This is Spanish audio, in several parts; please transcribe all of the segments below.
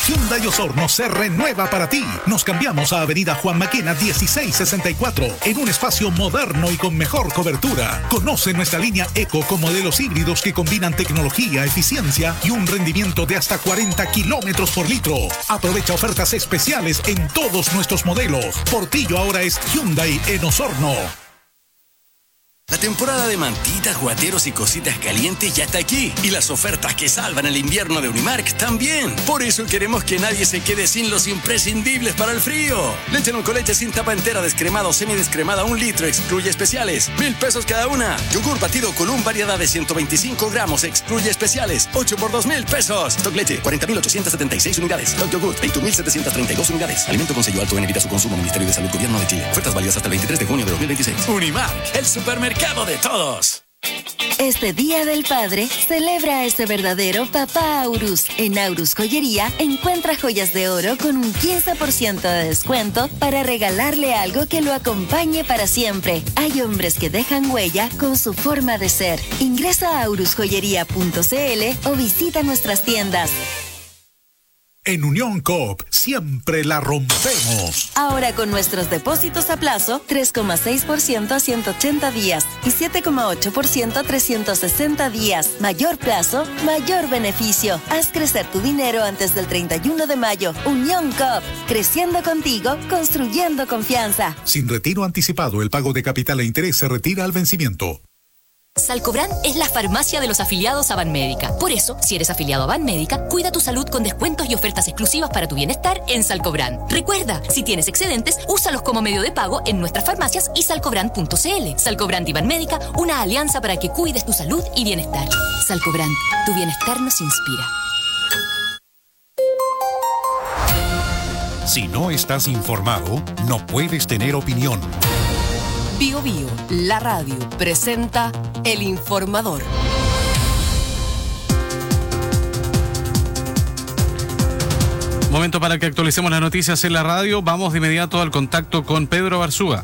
Hyundai Osorno se renueva para ti. Nos cambiamos a Avenida Juan Maquena 1664 en un espacio moderno y con mejor cobertura. Conoce nuestra línea Eco con modelos híbridos que combinan tecnología, eficiencia y un rendimiento de hasta 40 kilómetros por litro. Aprovecha ofertas especiales en todos nuestros modelos. Portillo ahora es Hyundai en Osorno. La temporada de mantitas, guateros y cositas calientes ya está aquí. Y las ofertas que salvan el invierno de Unimark también. Por eso queremos que nadie se quede sin los imprescindibles para el frío. Leche en leche sin tapa entera, descremada o semidescremada, 1 litro, excluye especiales. 1,000 pesos cada una. Yogur batido Column, variedad de 125 gramos, excluye especiales. 8 por 2,000 pesos. Stock leche, 40.876 unidades. Stock yogur, 21.732 unidades. Alimento con sello alto en evita su consumo. Ministerio de Salud, Gobierno de Chile. Ofertas válidas hasta el 23 de junio de 2026. Unimark, el supermercado de todos. Este Día del Padre, celebra a ese verdadero papá Aurus. En Aurus Joyería, encuentra joyas de oro con un 15% de descuento para regalarle algo que lo acompañe para siempre. Hay hombres que dejan huella con su forma de ser. Ingresa a aurusjoyería.cl o visita nuestras tiendas. En Unión Coop siempre la rompemos. Ahora con nuestros depósitos a plazo, 3,6% a 180 días y 7,8% a 360 días. Mayor plazo, mayor beneficio. Haz crecer tu dinero antes del 31 de mayo. Unión Coop, creciendo contigo, construyendo confianza. Sin retiro anticipado, el pago de capital e interés se retira al vencimiento. Salcobran es la farmacia de los afiliados a Banmédica. Por eso, si eres afiliado a Banmédica, cuida tu salud con descuentos y ofertas exclusivas para tu bienestar en Salcobran. Recuerda, si tienes excedentes, úsalos como medio de pago en nuestras farmacias y salcobran.cl. Salcobran y Banmédica, una alianza para que cuides tu salud y bienestar. Salcobran, tu bienestar nos inspira. Si no estás informado, no puedes tener opinión. Bio Bio, la radio, presenta El Informador. Momento para que actualicemos las noticias en la radio. Vamos de inmediato al contacto con Pedro Barzúa.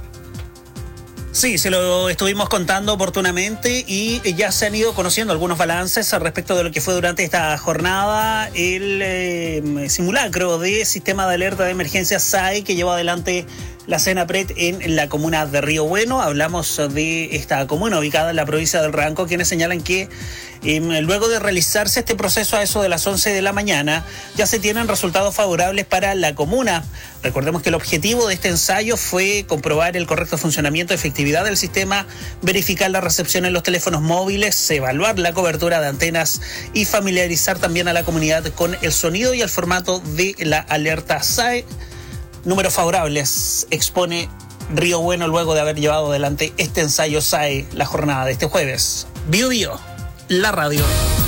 Sí, se lo estuvimos contando oportunamente y ya se han ido conociendo algunos balances respecto de lo que fue durante esta jornada el simulacro de sistema de alerta de emergencia SAE que llevó adelante la Senapred en la comuna de Río Bueno. Hablamos de esta comuna ubicada en la provincia del Ranco, quienes señalan que luego de realizarse este proceso a eso de las 11 de la mañana, ya se tienen resultados favorables para la comuna. Recordemos que el objetivo de este ensayo fue comprobar el correcto funcionamiento y efectividad del sistema, verificar la recepción en los teléfonos móviles, evaluar la cobertura de antenas y familiarizar también a la comunidad con el sonido y el formato de la alerta SAE. Números favorables expone Río Bueno luego de haber llevado adelante este ensayo SAE la jornada de este jueves. Bio Bio, la radio.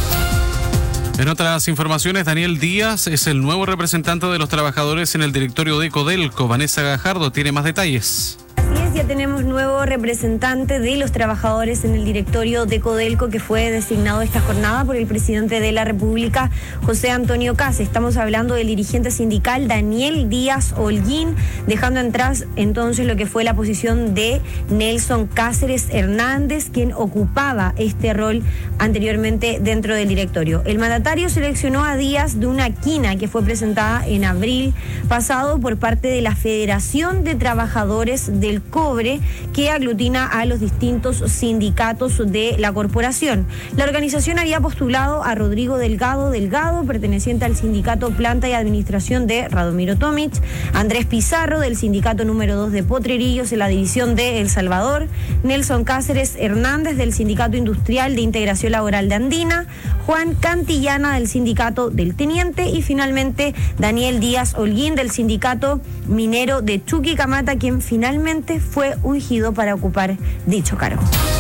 En otras informaciones, Daniel Díaz es el nuevo representante de los trabajadores en el directorio de Codelco. Vanessa Gajardo tiene más detalles. Así es, ya tenemos nuevo representante de los trabajadores en el directorio de Codelco que fue designado esta jornada por el presidente de la República, José Antonio Kase. Estamos hablando del dirigente sindical Daniel Díaz Holguín, dejando atrás entonces lo que fue la posición de Nelson Cáceres Hernández, quien ocupaba este rol anteriormente dentro del directorio. El mandatario seleccionó a Díaz de una quina que fue presentada en abril pasado por parte de la Federación de Trabajadores del Cobre, que aglutina a los distintos sindicatos de la corporación. La organización había postulado a Rodrigo Delgado, perteneciente al sindicato Planta y Administración de Radomiro Tomic, Andrés Pizarro, del sindicato número 2 de Potrerillos en la división de El Salvador, Nelson Cáceres Hernández, del sindicato industrial de Integración Laboral de Andina, Juan Cantillana, del sindicato del Teniente, y finalmente Daniel Díaz Holguín, del sindicato minero de Chuquicamata, quien finalmente fue ungido para ocupar dicho cargo.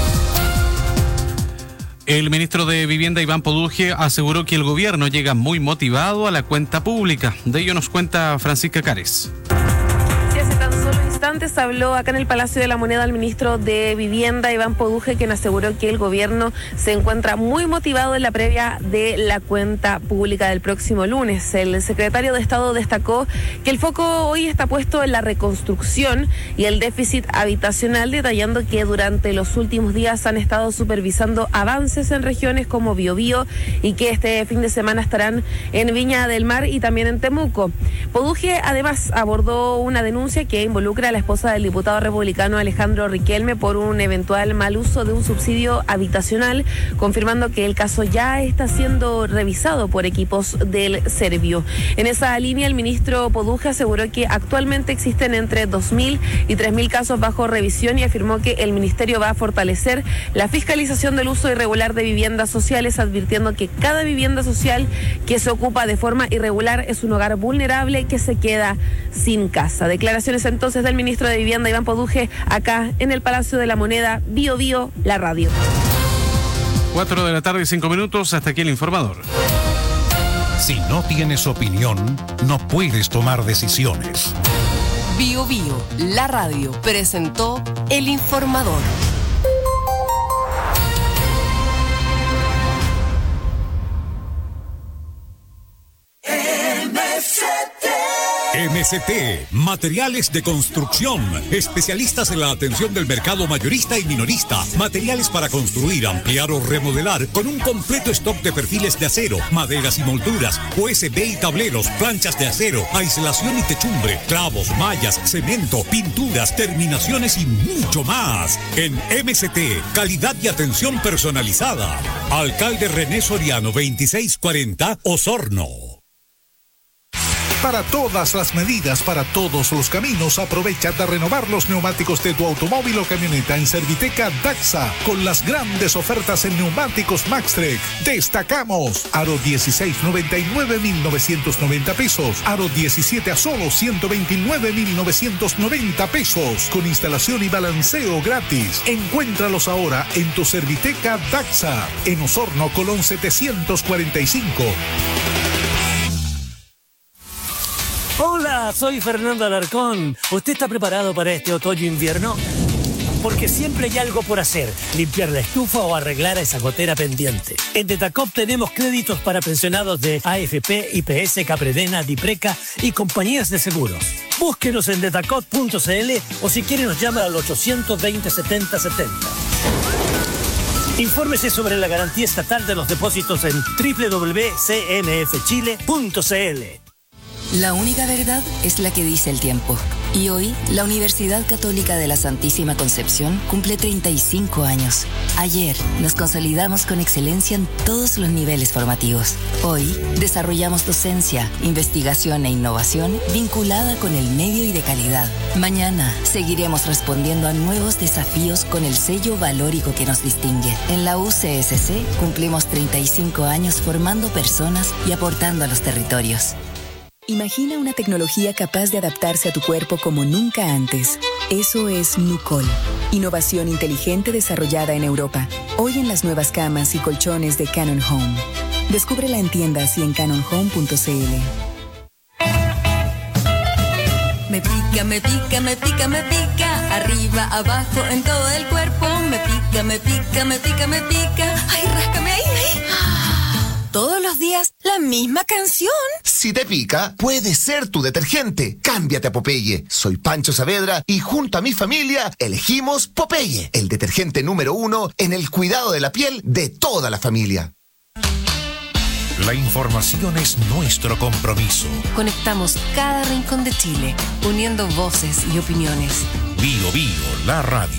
El ministro de Vivienda, Iván Poduje, aseguró que el gobierno llega muy motivado a la cuenta pública. De ello nos cuenta Francisca Cares. Sí, hace tan solo instantes instantes habló acá en el Palacio de la Moneda el ministro de Vivienda, Iván Poduje, quien aseguró que el gobierno se encuentra muy motivado en la previa de la cuenta pública del próximo lunes. El secretario de Estado destacó que el foco hoy está puesto en la reconstrucción y el déficit habitacional, detallando que durante los últimos días han estado supervisando avances en regiones como Biobío y que este fin de semana estarán en Viña del Mar y también en Temuco. Poduje además abordó una denuncia que involucra a la esposa del diputado republicano Alejandro Riquelme por un eventual mal uso de un subsidio habitacional, confirmando que el caso ya está siendo revisado por equipos del Servio. En esa línea, el ministro Poduje aseguró que actualmente existen entre 2.000 y 3.000 casos bajo revisión y afirmó que el ministerio va a fortalecer la fiscalización del uso irregular de viviendas sociales, advirtiendo que cada vivienda social que se ocupa de forma irregular es un hogar vulnerable que se queda sin casa. Declaraciones entonces del ministro de Vivienda, Iván Poduje, acá en el Palacio de la Moneda, Bio Bio, la radio. 4:05 p.m, hasta aquí el informador. Si no tienes opinión, no puedes tomar decisiones. Bio Bio, la radio, presentó el informador. MCT, materiales de construcción, especialistas en la atención del mercado mayorista y minorista, materiales para construir, ampliar o remodelar, con un completo stock de perfiles de acero, maderas y molduras, USB y tableros, planchas de acero, aislación y techumbre, clavos, mallas, cemento, pinturas, terminaciones y mucho más. En MCT, calidad y atención personalizada. Alcalde René Soriano, 2640, Osorno. Para todas las medidas, para todos los caminos, aprovecha de renovar los neumáticos de tu automóvil o camioneta en Serviteca Daxa con las grandes ofertas en neumáticos Maxtrek. Destacamos aro 16, 99.990 pesos, aro 17 a solo 129.990 pesos, con instalación y balanceo gratis. Encuéntralos ahora en tu Serviteca Daxa, en Osorno, Colón 745. Hola, soy Fernando Alarcón. ¿Usted está preparado para este otoño-invierno? Porque siempre hay algo por hacer, limpiar la estufa o arreglar esa gotera pendiente. En Detacop tenemos créditos para pensionados de AFP, IPS, Capredena, Dipreca y compañías de seguros. Búsquenos en detacop.cl o si quiere nos llama al 820 70 70. Infórmese sobre la garantía estatal de los depósitos en www.cmfchile.cl. La única verdad es la que dice el tiempo. Y hoy, la Universidad Católica de la Santísima Concepción cumple 35 años. Ayer, nos consolidamos con excelencia en todos los niveles formativos. Hoy, desarrollamos docencia, investigación e innovación vinculada con el medio y de calidad. Mañana, seguiremos respondiendo a nuevos desafíos con el sello valórico que nos distingue. En la UCSC, cumplimos 35 años formando personas y aportando a los territorios. Imagina una tecnología capaz de adaptarse a tu cuerpo como nunca antes. Eso es Nucol. Innovación inteligente desarrollada en Europa. Hoy en las nuevas camas y colchones de Canon Home. Descúbrela en tiendas y en canonhome.cl. Me pica, me pica, me pica, me pica. Arriba, abajo, en todo el cuerpo. Me pica, me pica, me pica, me pica. Ay, ráscame ahí, ahí. Todos los días, la misma canción. Si te pica, puede ser tu detergente. Cámbiate a Popeye. Soy Pancho Saavedra y junto a mi familia elegimos Popeye, el detergente número 1 en el cuidado de la piel de toda la familia. La información es nuestro compromiso. Conectamos cada rincón de Chile, uniendo voces y opiniones. Bio Bio, la radio.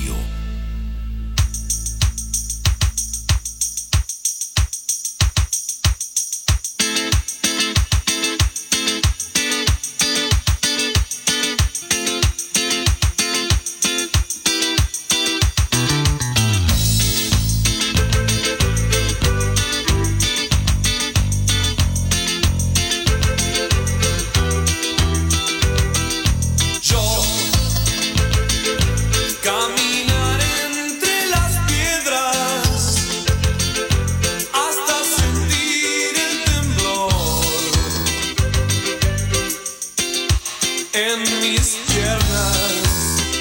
En mis piernas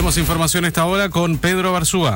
Tenemos información a esta hora con Pedro Barzúa.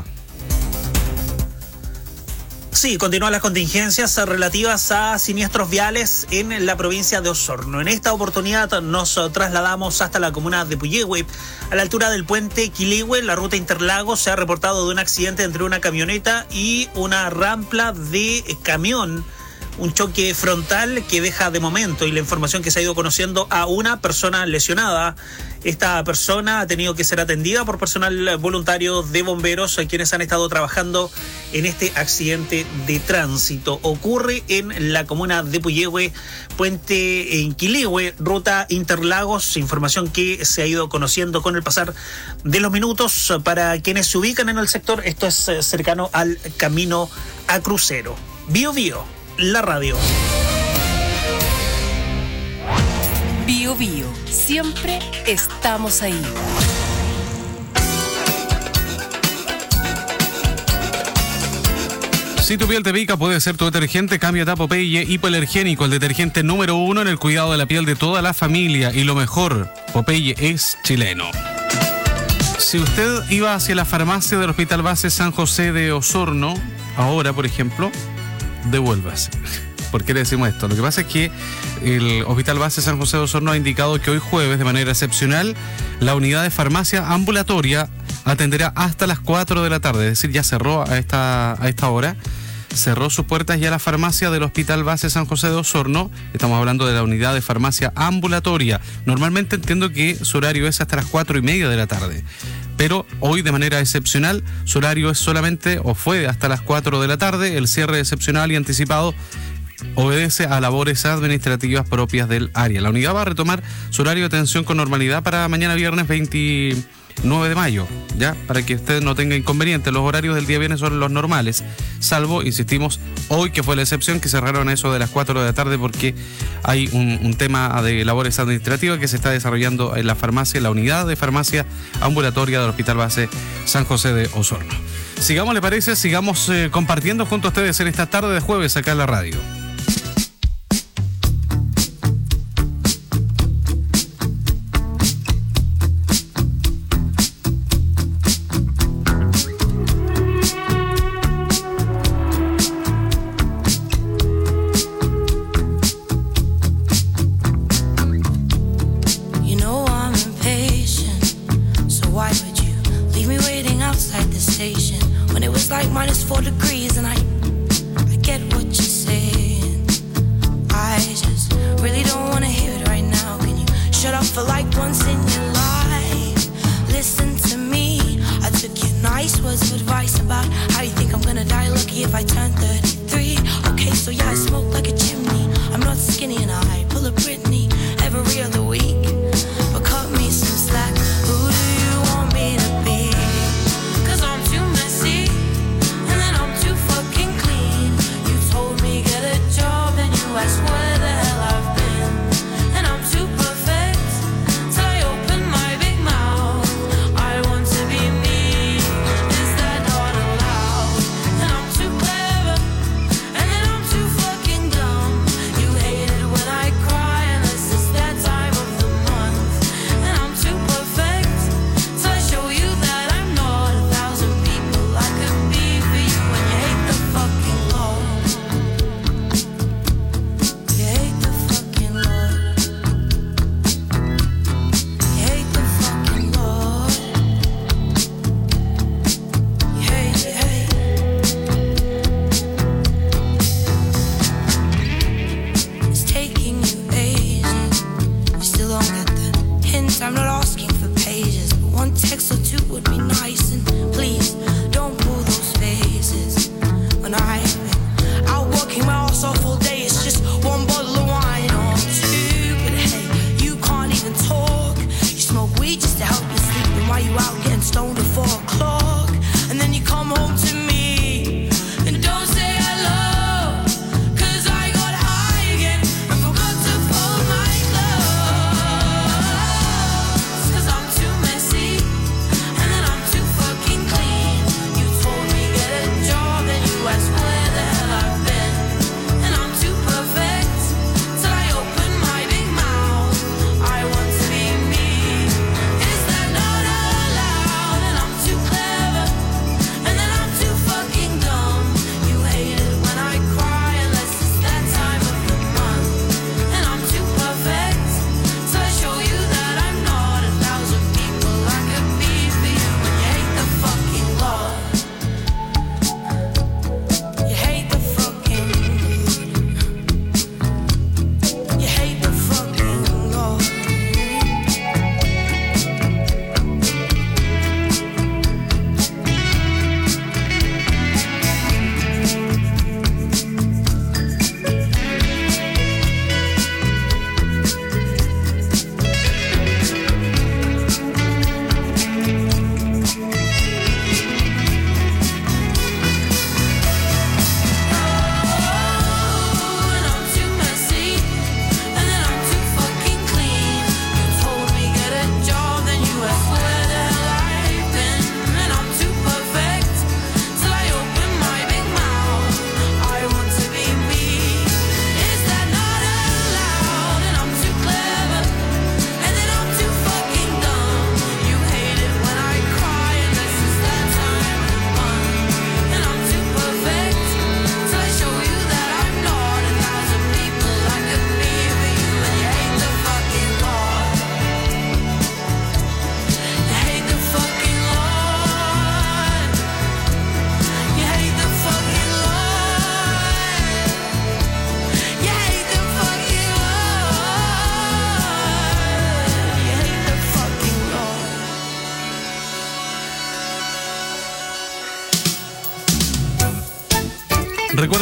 Sí, continúan las contingencias relativas a siniestros viales en la provincia de Osorno. En esta oportunidad nos trasladamos hasta la comuna de Puyehue. A la altura del puente Quilihue, la ruta Interlagos, se ha reportado de un accidente entre una camioneta y una rampla de camión. Un choque frontal que deja de momento, y la información que se ha ido conociendo, a una persona lesionada. Esta persona ha tenido que ser atendida por personal voluntario de bomberos, quienes han estado trabajando en este accidente de tránsito. Ocurre en la comuna de Puyehue, puente en Quilihue, ruta Interlagos. Información que se ha ido conociendo con el pasar de los minutos. Para quienes se ubican en el sector, esto es cercano al camino a crucero. Bio Bio, la radio. Bio Bio, siempre estamos ahí. Si tu piel te pica, puede ser tu detergente. Cámbiate a Popeye Hipoalergénico, el detergente número 1 en el cuidado de la piel de toda la familia. Y lo mejor, Popeye es chileno. Si usted iba hacia la farmacia del Hospital Base San José de Osorno, ahora, por ejemplo, devuélvase. ¿Por qué le decimos esto? Lo que pasa es que el Hospital Base San José de Osorno ha indicado que hoy jueves, de manera excepcional, la unidad de farmacia ambulatoria atenderá hasta las 4 de la tarde. Es decir, ya cerró a esta hora. Cerró sus puertas ya la farmacia del Hospital Base San José de Osorno. Estamos hablando de la unidad de farmacia ambulatoria. Normalmente entiendo que su horario es hasta las 4:30 de la tarde. Pero hoy, de manera excepcional, su horario es solamente, o fue hasta las 4 de la tarde. El cierre excepcional y anticipado obedece a labores administrativas propias del área. La unidad va a retomar su horario de atención con normalidad para mañana viernes 29 de mayo, ¿ya? Para que usted no tenga inconveniente. Los horarios del día viernes son los normales, salvo, insistimos, hoy, que fue la excepción, que cerraron a eso de las 4 de la tarde porque hay un tema de labores administrativas que se está desarrollando en la farmacia, la unidad de farmacia ambulatoria del Hospital Base San José de Osorno. Sigamos, ¿le parece? Sigamos compartiendo junto a ustedes en esta tarde de jueves acá en la radio. Where the hell I've been, and I'm too perfect. Tell you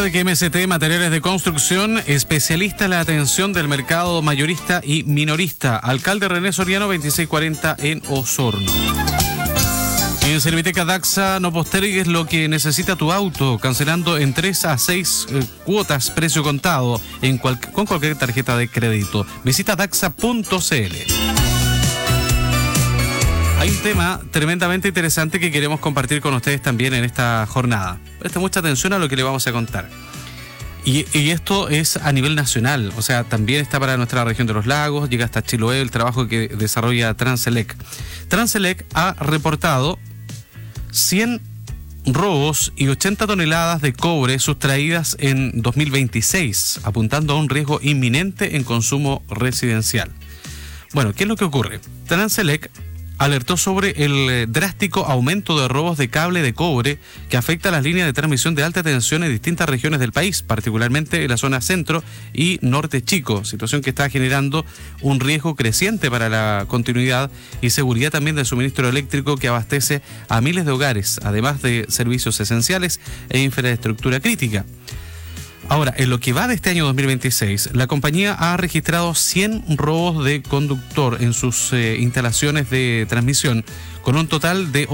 de que MST Materiales de Construcción, especialista en la atención del mercado mayorista y minorista. Alcalde René Soriano, 2640 en Osorno. En Serviteca Daxa, no postergues lo que necesita tu auto, cancelando en 3 a 6 cuotas, precio contado, con cualquier tarjeta de crédito. Visita daxa.cl. Hay un tema tremendamente interesante que queremos compartir con ustedes también en esta jornada. Presta mucha atención a lo que le vamos a contar. Y esto es a nivel nacional, o sea, también está para nuestra región de los lagos, llega hasta Chiloé, el trabajo que desarrolla Transelec. Transelec ha reportado 100 robos y 80 toneladas de cobre sustraídas en 2026, apuntando a un riesgo inminente en consumo residencial. Bueno, ¿qué es lo que ocurre? Transelec alertó sobre el drástico aumento de robos de cable de cobre que afecta a las líneas de transmisión de alta tensión en distintas regiones del país, particularmente en la zona centro y norte chico, situación que está generando un riesgo creciente para la continuidad y seguridad también del suministro eléctrico que abastece a miles de hogares, además de servicios esenciales e infraestructura crítica. Ahora, en lo que va de este año 2026, la compañía ha registrado 100 robos de conductor en sus instalaciones de transmisión, con un total de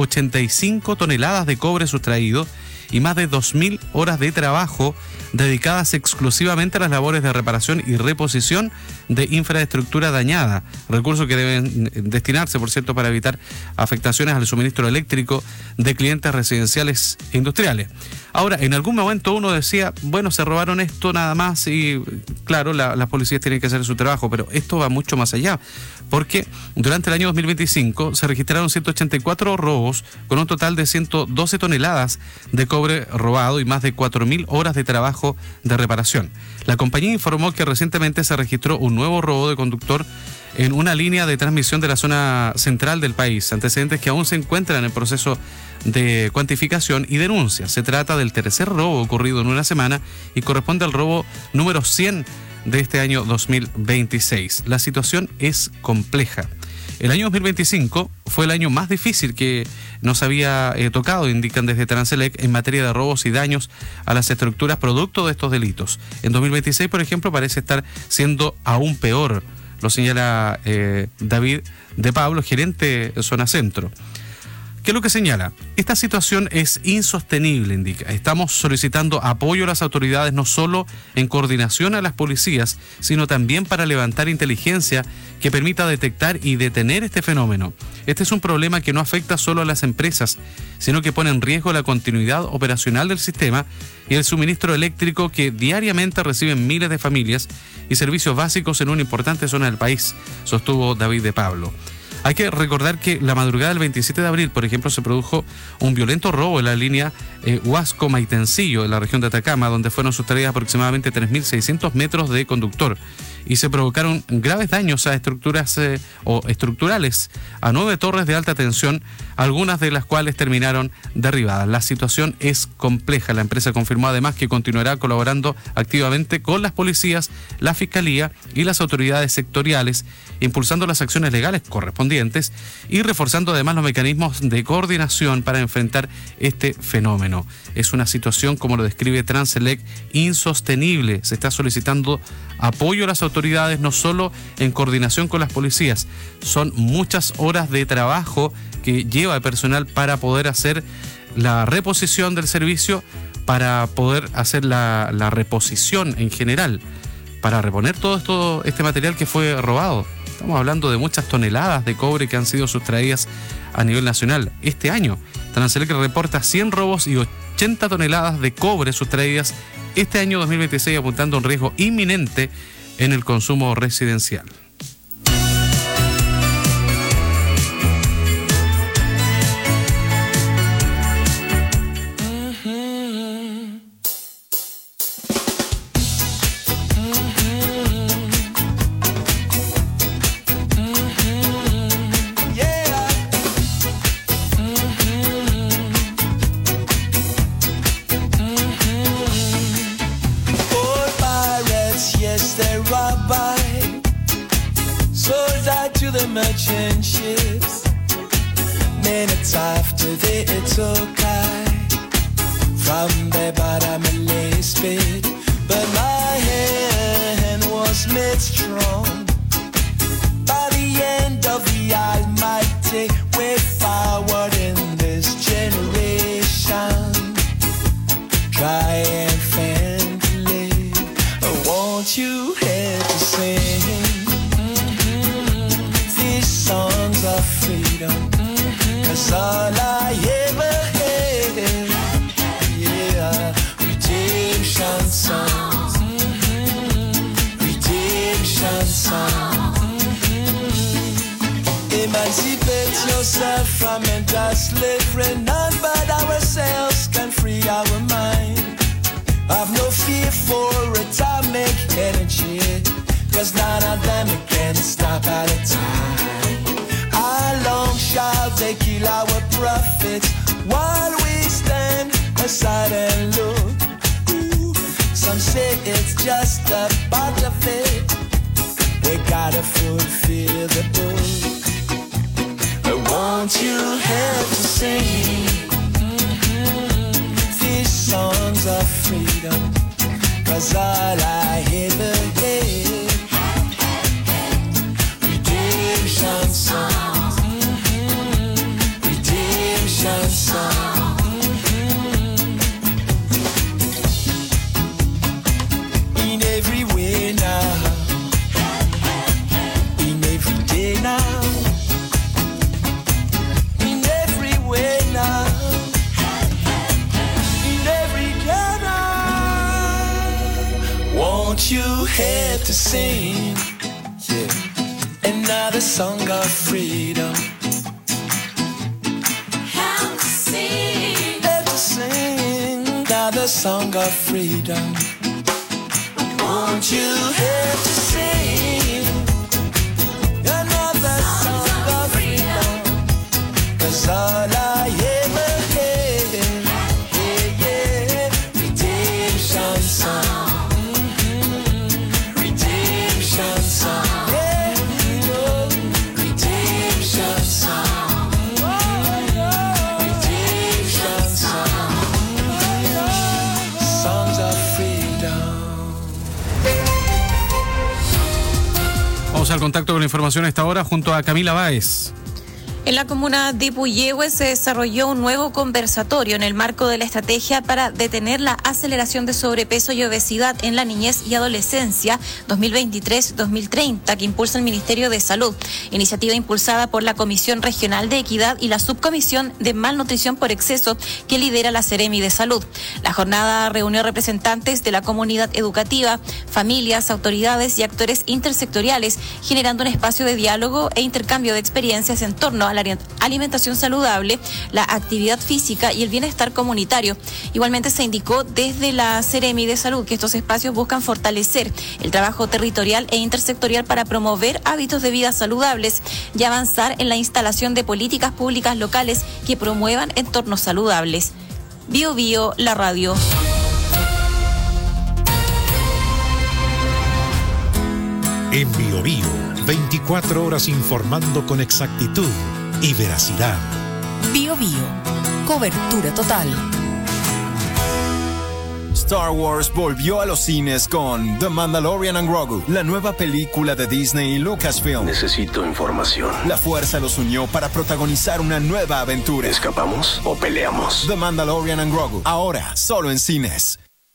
85 toneladas de cobre sustraído y más de 2.000 horas de trabajo dedicadas exclusivamente a las labores de reparación y reposición de infraestructura dañada, recursos que deben destinarse, por cierto, para evitar afectaciones al suministro eléctrico de clientes residenciales e industriales. Ahora, en algún momento uno decía, bueno, se robaron esto nada más y claro, las policías tienen que hacer su trabajo, pero esto va mucho más allá, porque durante el año 2025 se registraron 184 robos con un total de 112 toneladas de cobre robado y más de 4.000 horas de trabajo de reparación. La compañía informó que recientemente se registró un nuevo robo de conductor en una línea de transmisión de la zona central del país, antecedentes que aún se encuentran en proceso de cuantificación y denuncia. Se trata del tercer robo ocurrido en una semana y corresponde al robo número 100 de este año 2026. La situación es compleja. El año 2025 fue el año más difícil que nos había tocado, indican desde Transelec, en materia de robos y daños a las estructuras producto de estos delitos. En 2026, por ejemplo, parece estar siendo aún peor, lo señala David de Pablo, gerente de Zona Centro. ¿Qué es lo que señala? Esta situación es insostenible, indica. Estamos solicitando apoyo a las autoridades no solo en coordinación a las policías, sino también para levantar inteligencia que permita detectar y detener este fenómeno. Este es un problema que no afecta solo a las empresas, sino que pone en riesgo la continuidad operacional del sistema y el suministro eléctrico que diariamente reciben miles de familias y servicios básicos en una importante zona del país, sostuvo David de Pablo. Hay que recordar que la madrugada del 27 de abril, por ejemplo, se produjo un violento robo en la línea Huasco-Maitencillo, en la región de Atacama, donde fueron sustraídas aproximadamente 3.600 metros de conductor y se provocaron graves daños a estructuras estructurales a 9 torres de alta tensión, algunas de las cuales terminaron derribadas. La situación es compleja. La empresa confirmó además que continuará colaborando activamente con las policías, la fiscalía y las autoridades sectoriales, impulsando las acciones legales correspondientes y reforzando además los mecanismos de coordinación para enfrentar este fenómeno. Es una situación, como lo describe Transelec, insostenible. Se está solicitando apoyo a las autoridades, no solo en coordinación con las policías. Son muchas horas de trabajo que lleva el personal para poder hacer la reposición del servicio, para poder hacer la reposición en general, para reponer todo este material que fue robado. Estamos hablando de muchas toneladas de cobre que han sido sustraídas a nivel nacional. Este año, Transelec reporta 100 robos y 80 toneladas de cobre sustraídas este año 2026, apuntando a un riesgo inminente en el consumo residencial. Merchant ships, minutes after they took I from the bottom of fit, but my hand was made strong by the end of the Almighty. Way forward in this generation, triumphantly. Won't you help to sing these songs of freedom? 'Cause all I ever had, yeah, redemption songs, redemption songs. Emancipate yourself from mental slavery. None but ourselves can free our mind. Have no fear for atomic energy, 'cause none of them can stop at a time. How long shall they kill our prophets while we stand aside and look? Ooh, some say it's just a part of it. We gotta fulfill the book. Won't you help to sing these songs of freedom? 'Cause all I ever had, redemption songs, redemption songs. In every way now, in every day now, in every way now, in every day now. Won't you help to sing, yeah, another song of freedom? Help to sing another song of freedom. Won't you help to sing another song of freedom? 'Cause all I ever had, yeah, yeah, redemption song, redemption song, yeah, redemption song, redemption song, songs of freedom. Vamos al contacto con la información a esta hora junto a Camila Báez. En la comuna de Puyehue se desarrolló un nuevo conversatorio en el marco de la estrategia para detener la aceleración de sobrepeso y obesidad en la niñez y adolescencia 2023-2030 que impulsa el Ministerio de Salud, iniciativa impulsada por la Comisión Regional de Equidad y la Subcomisión de Malnutrición por Exceso que lidera la Seremi de Salud. La jornada reunió representantes de la comunidad educativa, familias, autoridades y actores intersectoriales, generando un espacio de diálogo e intercambio de experiencias en torno a la alimentación saludable, la actividad física y el bienestar comunitario. Igualmente se indicó desde la Seremi de Salud que estos espacios buscan fortalecer el trabajo territorial e intersectorial para promover hábitos de vida saludables y avanzar en la instalación de políticas públicas locales que promuevan entornos saludables. Bio Bio, la radio. En Bio Bio, 24 horas informando con exactitud y veracidad. Bio Bio, cobertura total. Star Wars volvió a los cines con The Mandalorian and Grogu, la nueva película de Disney y Lucasfilm. Necesito información. La fuerza los unió para protagonizar una nueva aventura. ¿Escapamos o peleamos? The Mandalorian and Grogu, ahora solo en cines.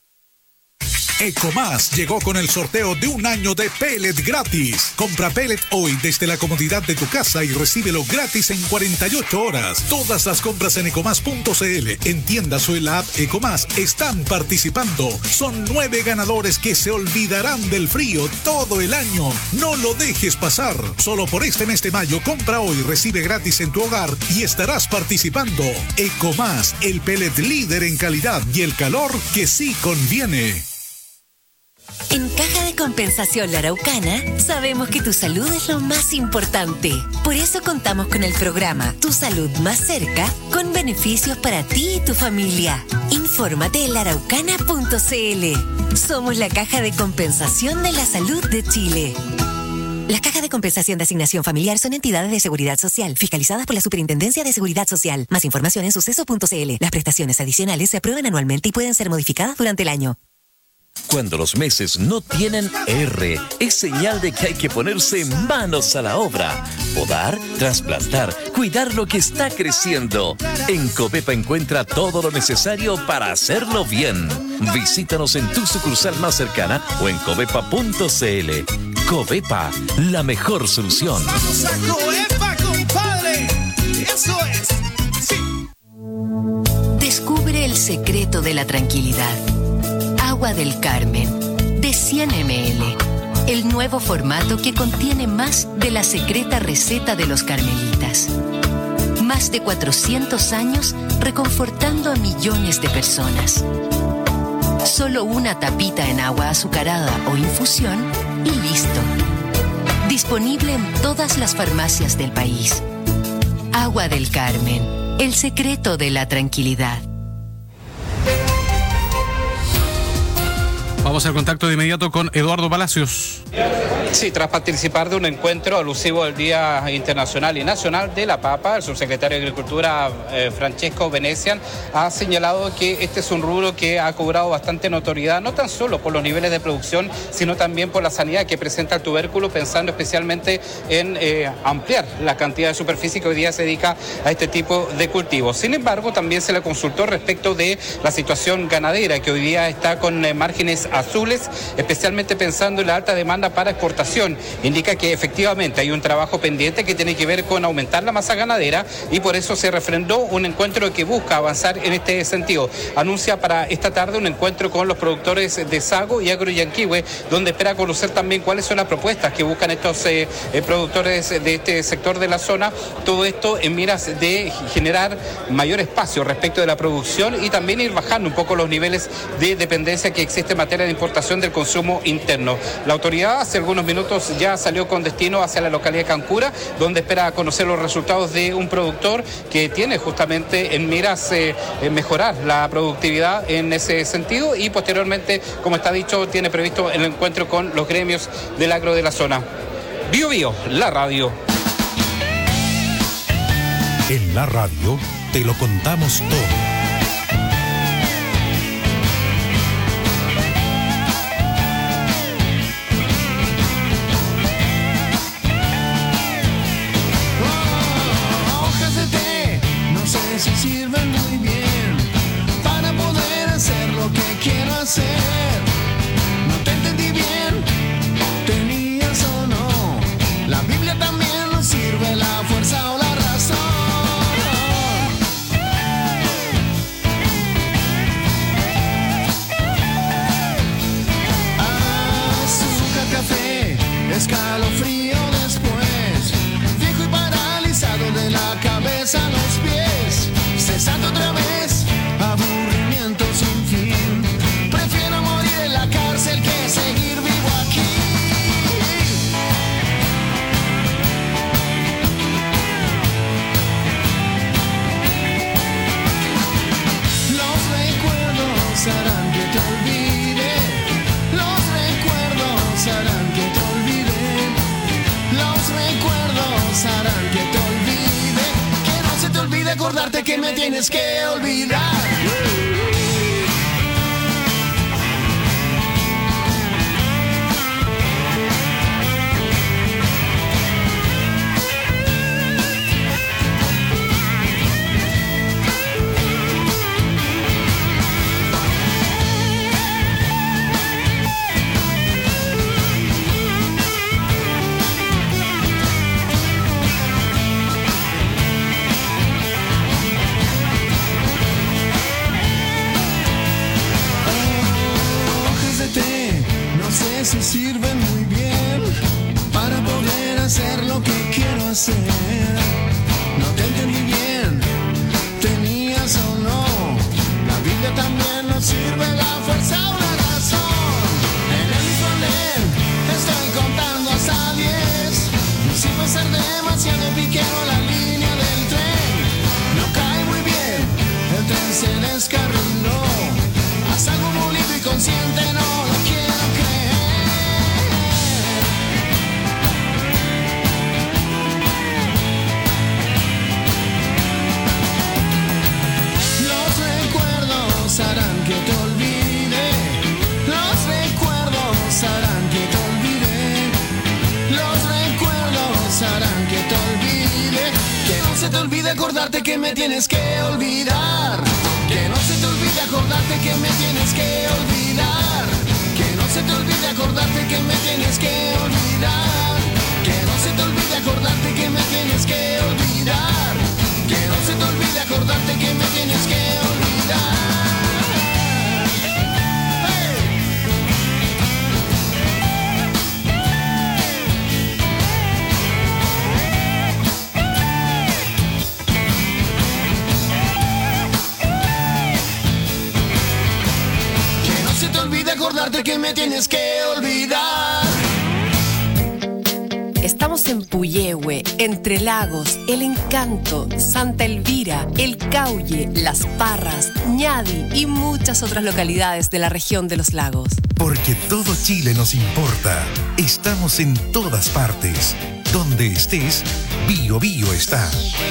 Ecomás llegó con el sorteo de un año de pellet gratis. Compra pellet hoy desde la comodidad de tu casa y recíbelo gratis en 48 horas. Todas las compras en ecomás.cl, en tiendas o en la app Ecomás están participando. Son 9 ganadores que se olvidarán del frío todo el año. No lo dejes pasar. Solo por este mes de mayo, compra hoy, recibe gratis en tu hogar y estarás participando. Ecomás, el pellet líder en calidad y el calor que sí conviene. En Caja de Compensación La Araucana sabemos que tu salud es lo más importante. Por eso contamos con el programa Tu Salud Más Cerca, con beneficios para ti y tu familia. Infórmate en laraucana.cl. Somos la Caja de Compensación de la Salud de Chile. Las cajas de compensación de asignación familiar son entidades de seguridad social, fiscalizadas por la Superintendencia de Seguridad Social. Más información en suceso.cl. Las prestaciones adicionales se aprueban anualmente y pueden ser modificadas durante el año. Cuando los meses no tienen R, es señal de que hay que ponerse manos a la obra. Podar, trasplantar, cuidar lo que está creciendo. En Covepa encuentra todo lo necesario para hacerlo bien. Visítanos en tu sucursal más cercana o en covepa.cl. Covepa, la mejor solución. ¡Vamos a Covepa, compadre! ¡Eso es! ¡Sí! Descubre el secreto de la tranquilidad. Agua del Carmen, de 100 ml. El nuevo formato que contiene más de la secreta receta de los carmelitas. Más de 400 años reconfortando a millones de personas. Solo una tapita en agua azucarada o infusión y listo. Disponible en todas las farmacias del país. Agua del Carmen, el secreto de la tranquilidad. Vamos al contacto de inmediato con Eduardo Palacios. Sí, tras participar de un encuentro alusivo al Día Internacional y Nacional de la Papa, el subsecretario de Agricultura, Francesco Venecian, ha señalado que este es un rubro que ha cobrado bastante notoriedad, no tan solo por los niveles de producción, sino también por la sanidad que presenta el tubérculo, pensando especialmente en ampliar la cantidad de superficie que hoy día se dedica a este tipo de cultivos. Sin embargo, también se le consultó respecto de la situación ganadera, que hoy día está con márgenes azules, especialmente pensando en la alta demanda para exportación. Indica que efectivamente hay un trabajo pendiente que tiene que ver con aumentar la masa ganadera y por eso se refrendó un encuentro que busca avanzar en este sentido. Anuncia para esta tarde un encuentro con los productores de Sago y Agro Yanquihue, donde espera conocer también cuáles son las propuestas que buscan estos productores de este sector de la zona. Todo esto en miras de generar mayor espacio respecto de la producción y también ir bajando un poco los niveles de dependencia que existe en materia de importación del consumo interno. La autoridad hace algunos minutos ya salió con destino hacia la localidad de Cancura, donde espera conocer los resultados de un productor que tiene justamente en miras mejorar la productividad en ese sentido y posteriormente, como está dicho, tiene previsto el encuentro con los gremios del agro de la zona. Bio Bio, la radio. En la radio te lo contamos todo. Si sirven muy bien para poder hacer lo que quiero hacer. No te entendí bien, tenías o no. La Biblia también nos sirve, la fuerza o la razón. Azúcar, café, escalofrío después. Viejo y paralizado de la cabeza a los pies. Cesando otra vez, aburrimiento sin fin. Prefiero morir en la cárcel que seguir vivo aquí. Los recuerdos harán que te olvide. Los recuerdos harán que te olvide. Los recuerdos harán que te olvide. Que no se te olvide acordarte que me tienes que olvidar. No sé si sirven muy bien para poder hacer lo que quiero hacer. No te entendí bien, tenías o no. La Biblia también nos sirve, la fuerza o la razón. En el mismo andén estoy contando hasta 10. No sirve ser demasiado piquero, la línea del tren no cae muy bien. El tren se descarriló. Haz algo molido y consciente, no lo quiero creer. se te olvide acordarte que me tienes que olvidar. Que no se te olvide acordarte que me tienes que olvidar. Que no se te olvide acordarte que me tienes que olvidar. Que no se te olvide acordarte que me tienes que olvidar. Que no se te olvide acordarte que me tienes que olvidar. Acordarte que me tienes que olvidar. Estamos en Puyehue, Entre Lagos, El Encanto, Santa Elvira, El Cauye, Las Parras, Ñadi y muchas otras localidades de la región de los lagos. Porque todo Chile nos importa. Estamos en todas partes. Donde estés, Bio Bio está.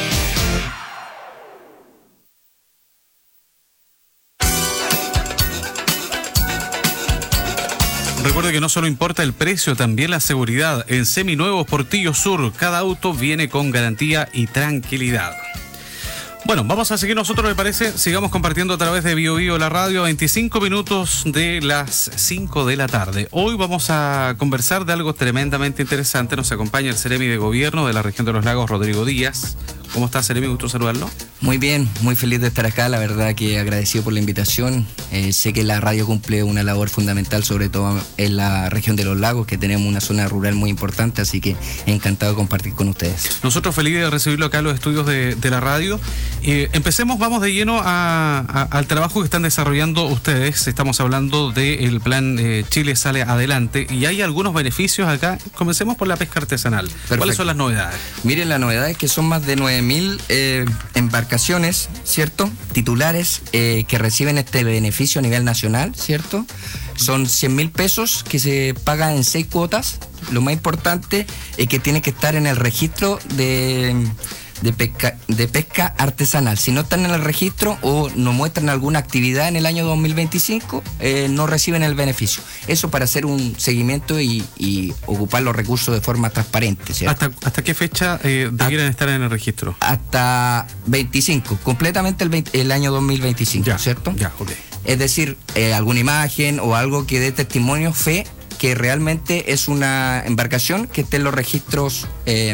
Recuerde que no solo importa el precio, también la seguridad. En Seminuevos Portillo Sur, cada auto viene con garantía y tranquilidad. Bueno, vamos a seguir nosotros, me parece. Sigamos compartiendo a través de Bio Bio la radio, 25 minutos de las 5 de la tarde. Hoy vamos a conversar de algo tremendamente interesante. Nos acompaña el Seremi de Gobierno de la región de los Lagos, Rodrigo Díaz. ¿Cómo está, Seremi? Gusto saludarlo. Muy bien, muy feliz de estar acá. La verdad que agradecido por la invitación. Sé que la radio cumple una labor fundamental, sobre todo en la región de los lagos, que tenemos una zona rural muy importante, así que encantado de compartir con ustedes. Nosotros felices de recibirlo acá en los estudios de la radio. Empecemos, vamos de lleno al trabajo que están desarrollando ustedes. Estamos hablando del plan Chile Sale Adelante y hay algunos beneficios acá. Comencemos por la pesca artesanal. Perfecto. ¿Cuáles son las novedades? Miren, la novedad es que son más de 9.000 embarcaciones, ¿cierto? Titulares que reciben este beneficio a nivel nacional, ¿cierto? Son 100.000 pesos que se pagan en 6 cuotas. Lo más importante es que tiene que estar en el registro de pesca artesanal. Si no están en el registro o no muestran alguna actividad en el año 2025, no reciben el beneficio. Eso para hacer un seguimiento y ocupar los recursos de forma transparente, ¿cierto? ¿Hasta qué fecha debieran estar en el registro? Hasta 25, completamente el año 2025, ya, ¿cierto? Ya, ok. Es decir, alguna imagen o algo que dé testimonio, fe, que realmente es una embarcación que esté en los registros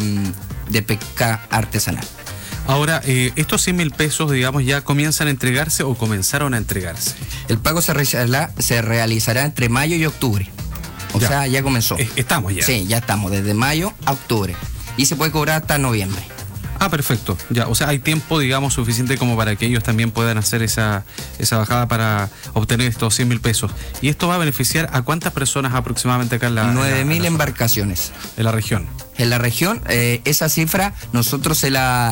de pesca artesanal. Ahora, estos 100.000 pesos, digamos, ya comienzan a entregarse o comenzaron a entregarse. El pago se realizará entre mayo y octubre. O sea, ya comenzó. Estamos ya. Sí, ya estamos, desde mayo a octubre. Y se puede cobrar hasta noviembre. Ah, perfecto. Ya, o sea, hay tiempo, digamos, suficiente como para que ellos también puedan hacer esa bajada para obtener estos 100.000 pesos. ¿Y esto va a beneficiar a cuántas personas aproximadamente acá en la 9.000 embarcaciones. En la región. En la región, esa cifra nosotros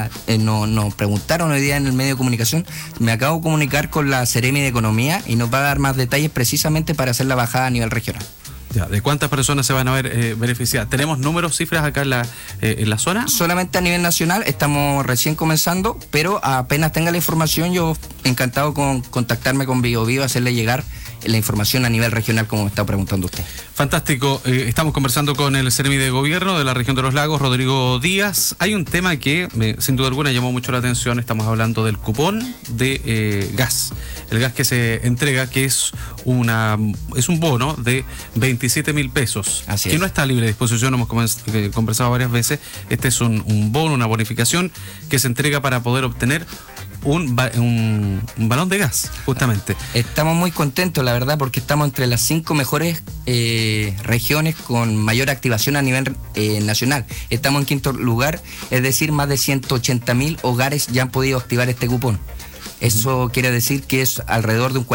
nos preguntaron hoy día en el medio de comunicación. Me acabo de comunicar con la Seremi de Economía y nos va a dar más detalles precisamente para hacer la bajada a nivel regional. Ya, ¿de cuántas personas se van a ver beneficiadas? ¿Tenemos números, cifras acá en la zona? Solamente a nivel nacional, estamos recién comenzando, pero apenas tenga la información, yo encantado con contactarme con Bio Bio, hacerle llegar la información a nivel regional, como me está preguntando usted. Fantástico. Estamos conversando con el Seremi de Gobierno de la región de los lagos, Rodrigo Díaz. Hay un tema que sin duda alguna llamó mucho la atención. Estamos hablando del cupón de gas. El gas que se entrega, que es un bono de 27.000 pesos. Así que es. No está a libre disposición, hemos conversado varias veces. Este es un bono, una bonificación que se entrega para poder obtener un balón de gas, justamente. Estamos muy contentos, la verdad, porque estamos entre las 5 mejores regiones con mayor activación a nivel nacional. Estamos en 5º lugar, es decir, más de 180.000 hogares ya han podido activar este cupón. Eso quiere decir que es alrededor de un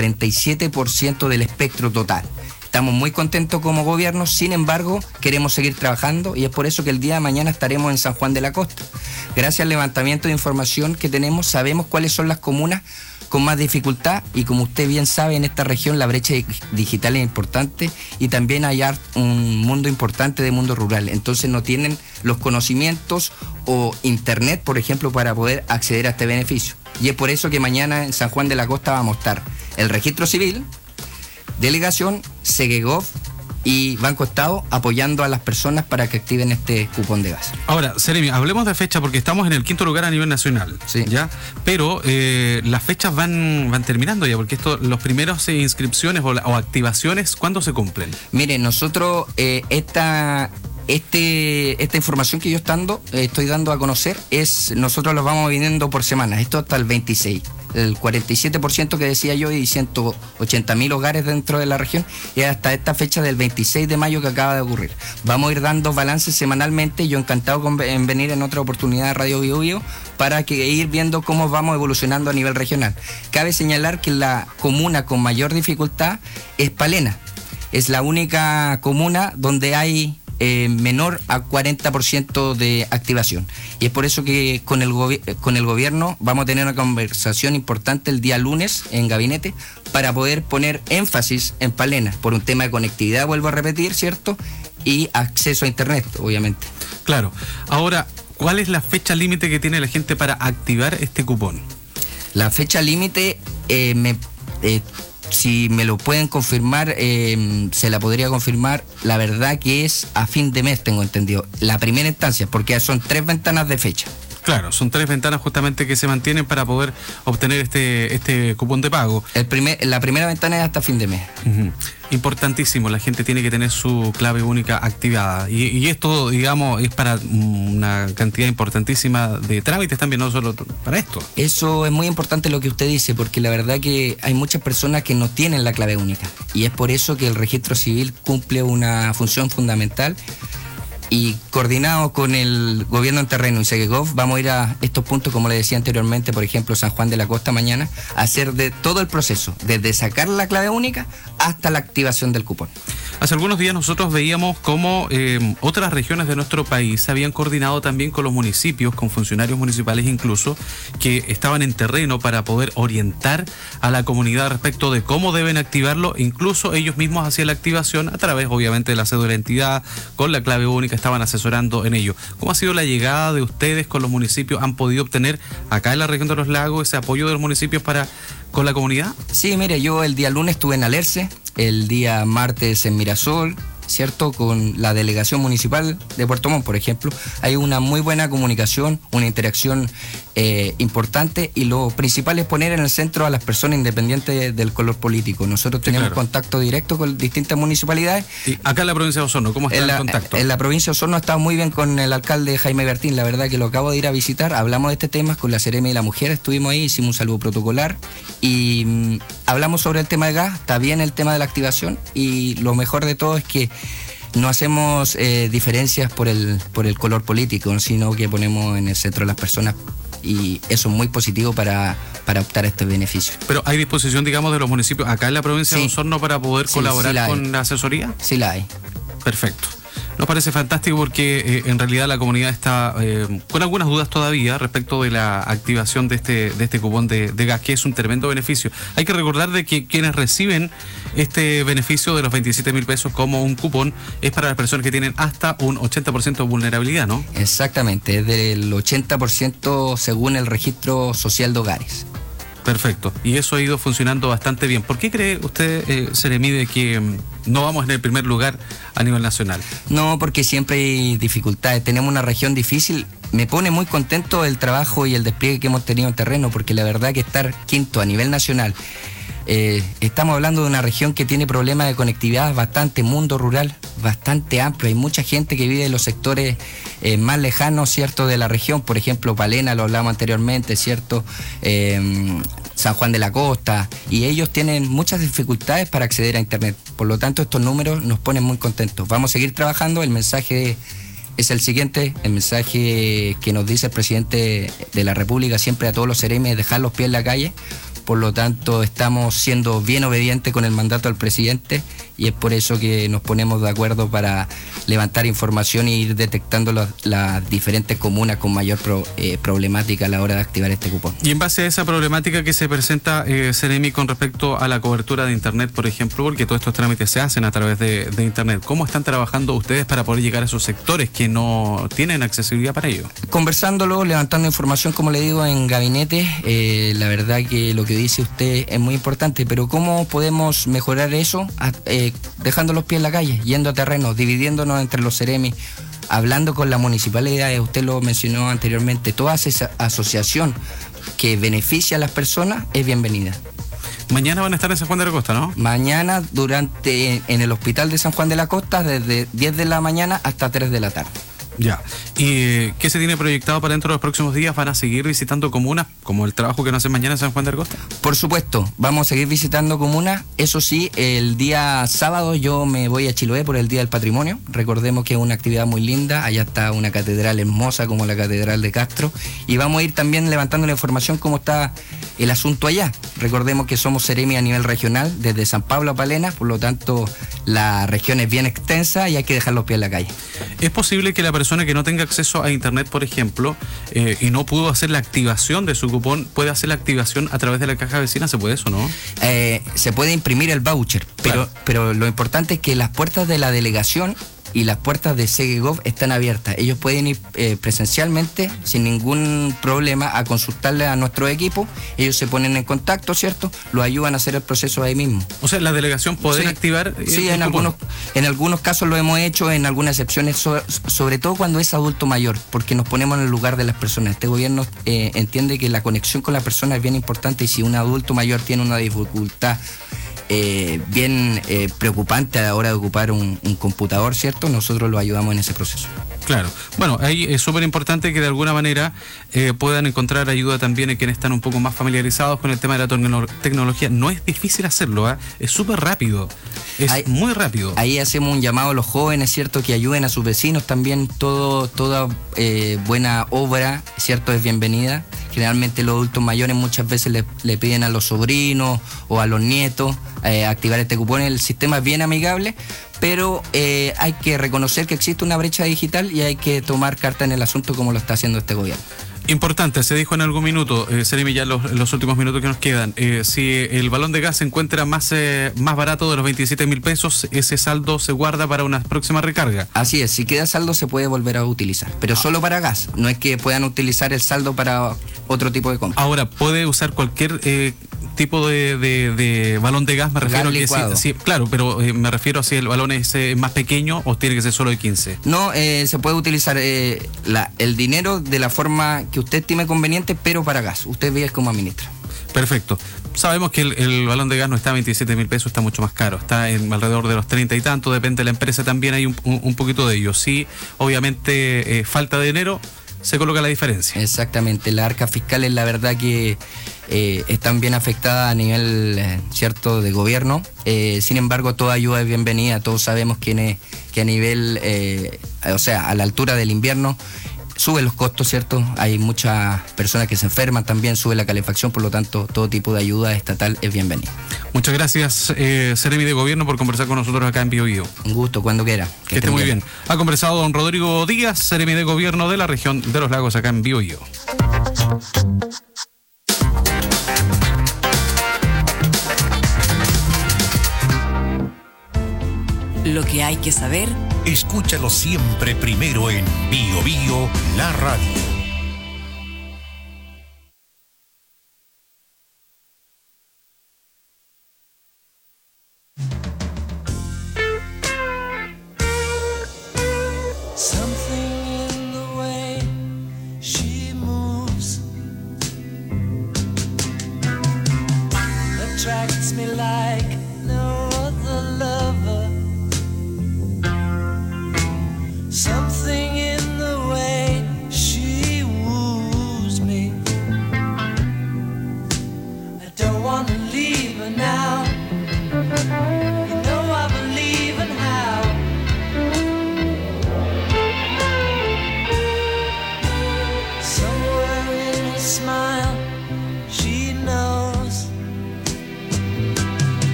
47% del espectro total. Estamos muy contentos como gobierno, sin embargo, queremos seguir trabajando y es por eso que el día de mañana estaremos en San Juan de la Costa. Gracias al levantamiento de información que tenemos, sabemos cuáles son las comunas con más dificultad y como usted bien sabe, en esta región la brecha digital es importante y también hay un mundo importante de mundo rural. Entonces no tienen los conocimientos o internet, por ejemplo, para poder acceder a este beneficio. Y es por eso que mañana en San Juan de la Costa vamos a estar el registro civil, delegación, Segegov, y Banco Estado apoyando a las personas para que activen este cupón de gas. Ahora, Seremi, hablemos de fecha porque estamos en el 5º lugar a nivel nacional, sí, ¿ya? Pero las fechas van terminando ya, porque los primeros inscripciones o activaciones, ¿cuándo se cumplen? Mire, nosotros esta información que yo estoy dando a conocer nosotros lo vamos viendo por semanas, esto hasta el 26. El 47% que decía yo y 180.000 hogares dentro de la región, y hasta esta fecha del 26 de mayo que acaba de ocurrir. Vamos a ir dando balances semanalmente, yo encantado en venir en otra oportunidad de Radio Bio Bio para ir viendo cómo vamos evolucionando a nivel regional. Cabe señalar que la comuna con mayor dificultad es Palena, es la única comuna donde hay menor a 40% de activación, y es por eso que con el gobierno vamos a tener una conversación importante el día lunes en gabinete para poder poner énfasis en Palena por un tema de conectividad, vuelvo a repetir, ¿cierto? Y acceso a internet, obviamente. Claro. Ahora, ¿cuál es la fecha límite que tiene la gente para activar este cupón? La fecha límite si me lo pueden confirmar, se la podría confirmar. La verdad que es a fin de mes, tengo entendido. La primera instancia, porque son 3 ventanas de fecha. Claro, son 3 ventanas justamente que se mantienen para poder obtener este cupón de pago. La primera ventana es hasta fin de mes. Uh-huh. Importantísimo, la gente tiene que tener su clave única activada. Y esto, digamos, es para una cantidad importantísima de trámites también, no solo para esto. Eso es muy importante lo que usted dice, porque la verdad que hay muchas personas que no tienen la clave única. Y es por eso que el registro civil cumple una función fundamental. Y coordinado con el gobierno en terreno y Segegov, vamos a ir a estos puntos, como le decía anteriormente, por ejemplo, San Juan de la Costa mañana, a hacer de todo el proceso, desde sacar la clave única hasta la activación del cupón. Hace algunos días nosotros veíamos cómo otras regiones de nuestro país se habían coordinado también con los municipios, con funcionarios municipales incluso, que estaban en terreno para poder orientar a la comunidad respecto de cómo deben activarlo. Incluso ellos mismos hacían la activación a través, obviamente, de la cédula de identidad, con la clave única, estaban asesorando en ello. ¿Cómo ha sido la llegada de ustedes con los municipios? ¿Han podido obtener acá en la región de los lagos ese apoyo de los municipios con la comunidad? Sí, mire, yo el día lunes estuve en Alerce, el día martes en Mirasol, ¿cierto? Con la delegación municipal de Puerto Montt, por ejemplo. Hay una muy buena comunicación, una interacción importante, y lo principal es poner en el centro a las personas independientes del color político. Nosotros tenemos contacto directo con distintas municipalidades. ¿Y acá en la provincia de Osorno, cómo está el contacto? En la provincia de Osorno ha estado muy bien con el alcalde Jaime Bertín, la verdad que lo acabo de ir a visitar, hablamos de este tema con la Seremi de la Mujer, estuvimos ahí, hicimos un saludo protocolar y hablamos sobre el tema de gas, está bien el tema de la activación, y lo mejor de todo es que no hacemos diferencias por el color político, sino que ponemos en el centro a las personas, y eso es muy positivo para optar a este beneficio. Pero ¿hay disposición, digamos, de los municipios acá en la provincia de Osorno para poder colaborar con la asesoría? Sí la hay. Perfecto. Nos parece fantástico porque en realidad la comunidad está con algunas dudas todavía respecto de la activación de este cupón de gas, que es un tremendo beneficio. Hay que recordar de que quienes reciben este beneficio de los 27.000 pesos como un cupón es para las personas que tienen hasta un 80% de vulnerabilidad, ¿no? Exactamente, es del 80% según el registro social de hogares. Perfecto, y eso ha ido funcionando bastante bien. ¿Por qué cree usted, Seremi, de que no vamos en el primer lugar a nivel nacional? No, porque siempre hay dificultades, tenemos una región difícil. Me pone muy contento el trabajo y el despliegue que hemos tenido en terreno, porque la verdad que estar quinto a nivel nacional, estamos hablando de una región que tiene problemas de conectividad bastante, mundo rural bastante amplio, hay mucha gente que vive en los sectores más lejanos, ¿cierto?, de la región, por ejemplo, Palena, lo hablamos anteriormente, ¿cierto?, San Juan de la Costa, y ellos tienen muchas dificultades para acceder a internet. Por lo tanto, estos números nos ponen muy contentos. Vamos a seguir trabajando. El mensaje es el siguiente, el mensaje que nos dice el presidente de la República siempre a todos los seremes es dejar los pies en la calle. Por lo tanto, estamos siendo bien obedientes con el mandato del presidente, y es por eso que nos ponemos de acuerdo para levantar información e ir detectando las diferentes comunas con mayor problemática a la hora de activar este cupón. Y en base a esa problemática que se presenta, Seremi, con respecto a la cobertura de internet, por ejemplo, porque todos estos trámites se hacen a través de internet, ¿cómo están trabajando ustedes para poder llegar a esos sectores que no tienen accesibilidad para ello? Conversándolo, levantando información, como le digo, en gabinete. La verdad que lo que que dice usted es muy importante, pero ¿cómo podemos mejorar eso? Dejando los pies en la calle, yendo a terrenos, dividiéndonos entre los Ceremi, hablando con la municipalidad, usted lo mencionó anteriormente, toda esa asociación que beneficia a las personas es bienvenida. Mañana van a estar en San Juan de la Costa, ¿no? Mañana en el hospital de San Juan de la Costa desde 10 de la mañana hasta 3 de la tarde. Ya. ¿Y qué se tiene proyectado para dentro de los próximos días? ¿Van a seguir visitando comunas, como el trabajo que no hacen mañana en San Juan de la Costa? Por supuesto, vamos a seguir visitando comunas. Eso sí, el día sábado yo me voy a Chiloé por el Día del Patrimonio. Recordemos que es una actividad muy linda. Allá está una catedral hermosa como la Catedral de Castro. Y vamos a ir también levantando la información cómo está el asunto allá. Recordemos que somos Ceremi a nivel regional, desde San Pablo a Palena, por lo tanto la región es bien extensa y hay que dejar los pies en la calle. ¿Es posible que la persona que no tenga acceso a internet, por ejemplo, y no pudo hacer la activación de su cupón, puede hacer la activación a través de la caja vecina? ¿Se puede eso, no? Se puede imprimir el voucher, pero lo importante es que las puertas de la delegación y las puertas de Segegov están abiertas. Ellos pueden ir presencialmente sin ningún problema a consultarle a nuestro equipo. Ellos se ponen en contacto, ¿cierto? Lo ayudan a hacer el proceso ahí mismo. O sea, la delegación puede activar. Sí, en algunos casos lo hemos hecho, en algunas excepciones, sobre todo cuando es adulto mayor, porque nos ponemos en el lugar de las personas. Este gobierno entiende que la conexión con la persona es bien importante y si un adulto mayor tiene una dificultad bien preocupante a la hora de ocupar un computador, ¿cierto? Nosotros lo ayudamos en ese proceso. Claro. Bueno, ahí es súper importante que de alguna manera puedan encontrar ayuda también en quienes están un poco más familiarizados con el tema de la tecnología. No es difícil hacerlo, es súper rápido, muy rápido. Ahí hacemos un llamado a los jóvenes, ¿cierto? Que ayuden a sus vecinos también. Toda buena obra, ¿cierto? Es bienvenida. Generalmente los adultos mayores muchas veces le piden a los sobrinos o a los nietos activar este cupón. El sistema es bien amigable, pero hay que reconocer que existe una brecha digital y hay que tomar carta en el asunto como lo está haciendo este gobierno. Importante, se dijo en algún minuto, Ceremi, ya los últimos minutos que nos quedan, si el balón de gas se encuentra más barato de los 27.000 pesos, ese saldo se guarda para una próxima recarga. Así es, si queda saldo se puede volver a utilizar, pero solo para gas, no es que puedan utilizar el saldo para otro tipo de compra. Ahora, ¿puede usar cualquier tipo de balón de gas? Me refiero gas a que sí, claro, pero me refiero a si el balón es más pequeño o tiene que ser solo de 15. No, se puede utilizar el dinero de la forma que usted estime conveniente, pero para gas. Usted ve cómo administra. Perfecto. Sabemos que el balón de gas no está a 27.000 pesos, está mucho más caro. Está en alrededor de los 30 y tanto, depende de la empresa, también hay un poquito de ello. Sí, obviamente falta de dinero, se coloca la diferencia. Exactamente, las arcas fiscales la verdad que están bien afectadas a nivel cierto de gobierno. Sin embargo, toda ayuda es bienvenida. Todos sabemos que a nivel, o sea, a la altura del invierno, suben los costos, ¿cierto? Hay muchas personas que se enferman, también sube la calefacción, por lo tanto, todo tipo de ayuda estatal es bienvenida. Muchas gracias, Ceremi de Gobierno, por conversar con nosotros acá en Bio Bio. Un gusto, cuando quiera. Que esté muy bien. Ha conversado don Rodrigo Díaz, Ceremi de Gobierno de la región de Los Lagos, acá en Bio Bio. Lo que hay que saber. Escúchalo siempre primero en Bio Bio, la radio.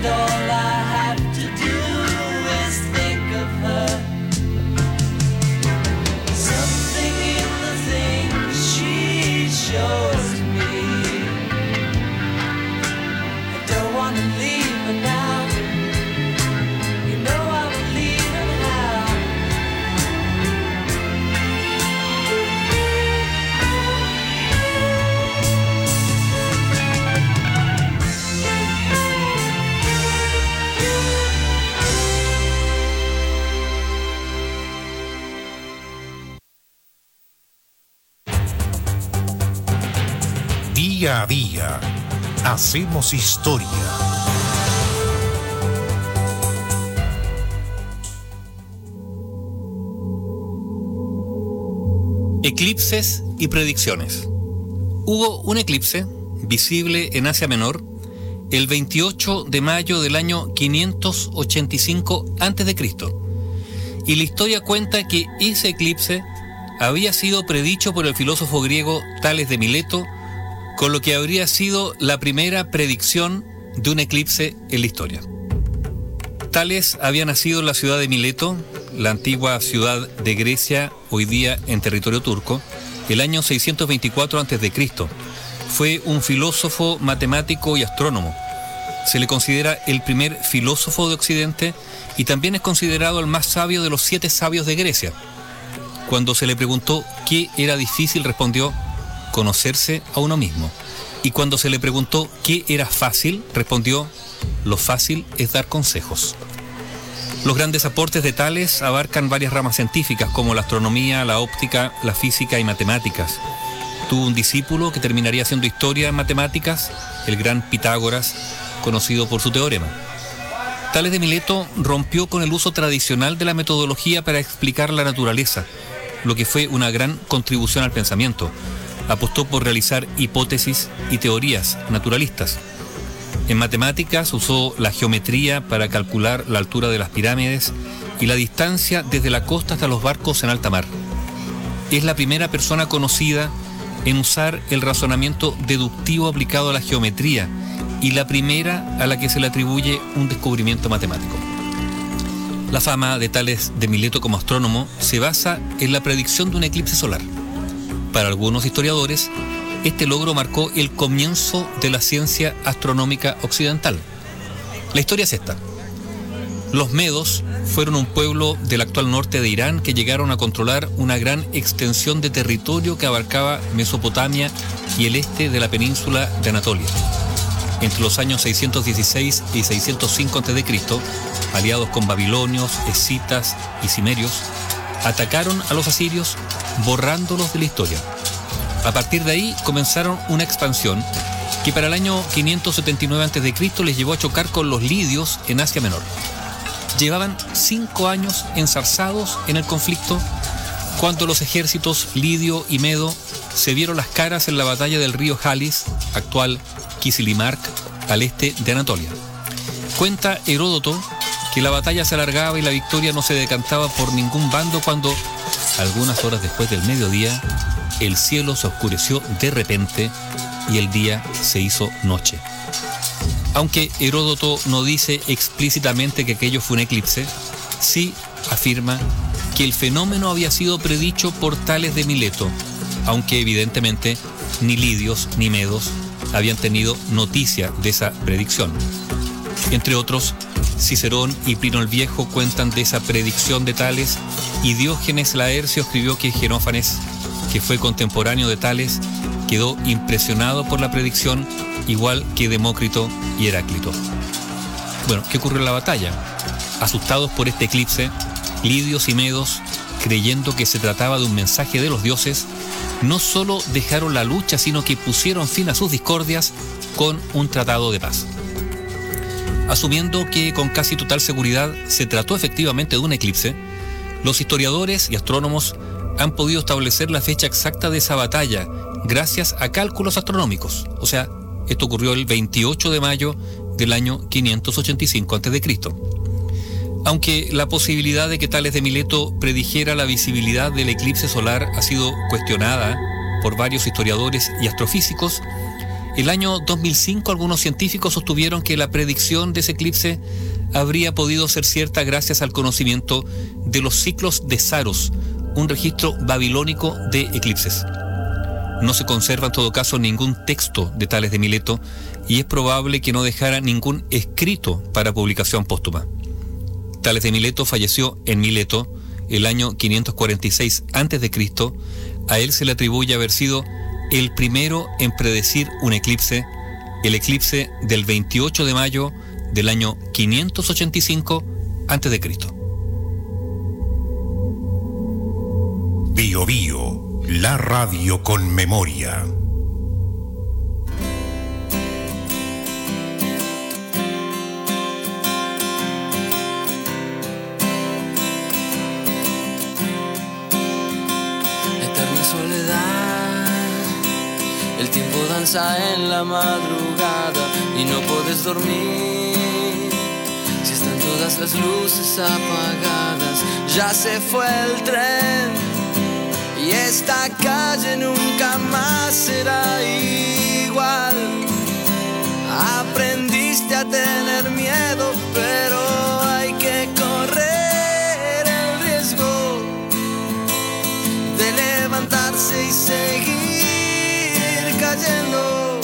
and all I have to do is think of her. Something in the things she shows me. I don't want to leave her now. You know I would leave her now. Día a día, hacemos historia. Eclipses y predicciones. Hubo un eclipse visible en Asia Menor el 28 de mayo del año 585 a.C. Y la historia cuenta que ese eclipse había sido predicho por el filósofo griego Tales de Mileto, con lo que habría sido la primera predicción de un eclipse en la historia. Tales había nacido en la ciudad de Mileto, la antigua ciudad de Grecia, hoy día en territorio turco, el año 624 a.C. Fue un filósofo, matemático y astrónomo. Se le considera el primer filósofo de Occidente y también es considerado el más sabio de los 7 sabios de Grecia. Cuando se le preguntó qué era difícil, respondió: conocerse a uno mismo. Y cuando se le preguntó qué era fácil, respondió: lo fácil es dar consejos. Los grandes aportes de Tales abarcan varias ramas científicas como la astronomía, la óptica, la física y matemáticas. Tuvo un discípulo que terminaría haciendo historia en matemáticas, el gran Pitágoras, conocido por su teorema. Tales de Mileto rompió con el uso tradicional de la metodología para explicar la naturaleza, lo que fue una gran contribución al pensamiento. Apostó por realizar hipótesis y teorías naturalistas. En matemáticas usó la geometría para calcular la altura de las pirámides y la distancia desde la costa hasta los barcos en alta mar. Es la primera persona conocida en usar el razonamiento deductivo aplicado a la geometría y la primera a la que se le atribuye un descubrimiento matemático. La fama de Tales de Mileto como astrónomo se basa en la predicción de un eclipse solar. Para algunos historiadores, este logro marcó el comienzo de la ciencia astronómica occidental. La historia es esta. Los medos fueron un pueblo del actual norte de Irán que llegaron a controlar una gran extensión de territorio que abarcaba Mesopotamia y el este de la península de Anatolia. Entre los años 616 y 605 a.C., aliados con babilonios, escitas y cimerios, atacaron a los asirios borrándolos de la historia. A partir de ahí comenzaron una expansión que para el año 579 a.C. les llevó a chocar con los lidios en Asia Menor. Llevaban 5 años enzarzados en el conflicto cuando los ejércitos lidio y medo se vieron las caras en la batalla del río Jalis, actual Kizilimark, al este de Anatolia. Cuenta Heródoto que la batalla se alargaba y la victoria no se decantaba por ningún bando cuando, algunas horas después del mediodía, el cielo se oscureció de repente y el día se hizo noche. Aunque Heródoto no dice explícitamente que aquello fue un eclipse, sí afirma que el fenómeno había sido predicho por Tales de Mileto, aunque evidentemente ni lidios ni medos habían tenido noticia de esa predicción. Entre otros, Cicerón y Plinio el Viejo cuentan de esa predicción de Tales y Diógenes Laercio escribió que Genófanes, que fue contemporáneo de Tales, quedó impresionado por la predicción, igual que Demócrito y Heráclito. Bueno, ¿qué ocurrió en la batalla? Asustados por este eclipse, lidios y medos, creyendo que se trataba de un mensaje de los dioses, no solo dejaron la lucha, sino que pusieron fin a sus discordias con un tratado de paz. Asumiendo que con casi total seguridad se trató efectivamente de un eclipse, los historiadores y astrónomos han podido establecer la fecha exacta de esa batalla gracias a cálculos astronómicos. O sea, esto ocurrió el 28 de mayo del año 585 a.C. Aunque la posibilidad de que Tales de Mileto predijera la visibilidad del eclipse solar ha sido cuestionada por varios historiadores y astrofísicos, El año 2005 algunos científicos sostuvieron que la predicción de ese eclipse habría podido ser cierta gracias al conocimiento de los ciclos de Saros, un registro babilónico de eclipses. No se conserva en todo caso ningún texto de Tales de Mileto y es probable que no dejara ningún escrito para publicación póstuma. Tales de Mileto falleció en Mileto el año 546 a.C. A él se le atribuye haber sido el primero en predecir un eclipse, el eclipse del 28 de mayo del año 585 a.C. Bio Bio, la radio con memoria. Eterna soledad, el tiempo danza en la madrugada y no puedes dormir. Si están todas las luces apagadas, ya se fue el tren y esta calle nunca más será igual. Aprendiste a tener miedo, pero hay que correr el riesgo de levantarse y seguir cayendo.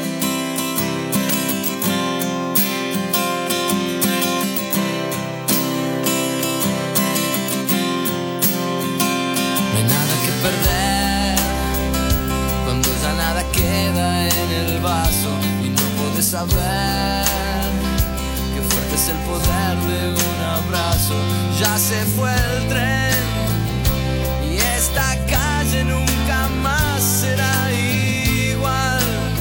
No hay nada que perder cuando ya nada queda en el vaso y no puedes saber qué fuerte es el poder de un abrazo. Ya se fue el tren y esta calle nunca más será igual.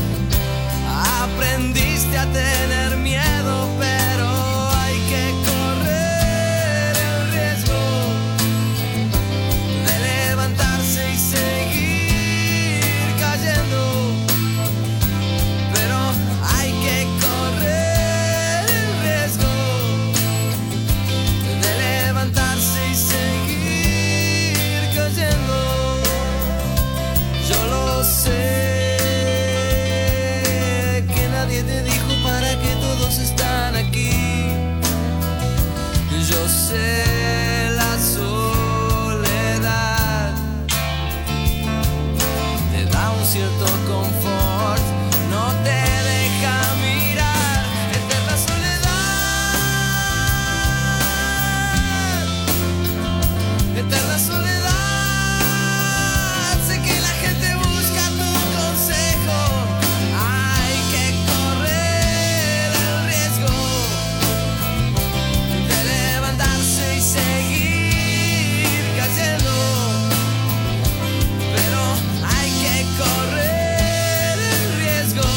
Aprendiste a tener miedo, pero hay que correr el riesgo de levantarse y seguir cayendo. Pero hay que correr el riesgo de levantarse y seguir cayendo. Yo lo sé, que nadie te dijo para qué todos están aquí. Yo sé la soledad te da un cierto confort, no te deja mirar. Eterna soledad, eterna soledad. Sé que la gente busca tu consejo. Hay que correr el riesgo de levantarse y seguir cayendo. Pero hay que correr el riesgo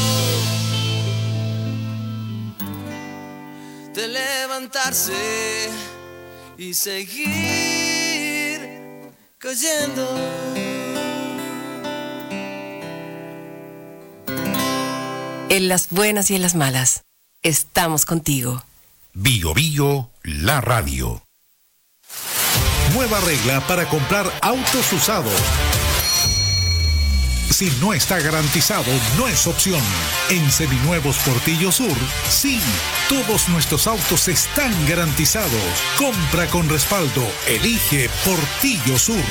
de levantarse y seguir cayendo. En las buenas y en las malas, estamos contigo. Bio Bio, la radio. Nueva regla para comprar autos usados. Si no está garantizado, no es opción. En Seminuevos Portillo Sur, sí, todos nuestros autos están garantizados. Compra con respaldo. Elige Portillo Sur.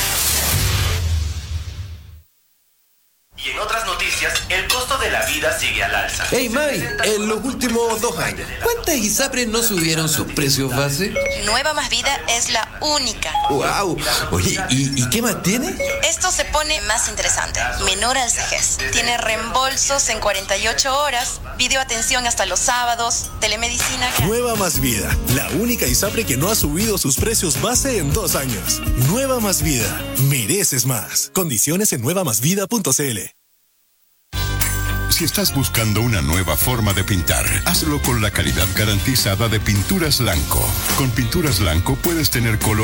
Y en otras noticias, el costo de la vida sigue al alza. Hey May, en los últimos 2 años, ¿cuántas ISAPRES no subieron sus precios base? Nueva Más Vida es la única. ¡Wow! Oye, ¿y qué más tiene? Esto se pone más interesante. Menor al CEGES. Tiene reembolsos en 48 horas, videoatención hasta los sábados, telemedicina. Nueva Más Vida, la única ISAPRE que no ha subido sus precios base en 2 años. Nueva Más Vida, mereces más. Condiciones en nuevamásvida.cl. Si estás buscando una nueva forma de pintar, hazlo con la calidad garantizada de Pinturas Blanco. Con Pinturas Blanco puedes tener color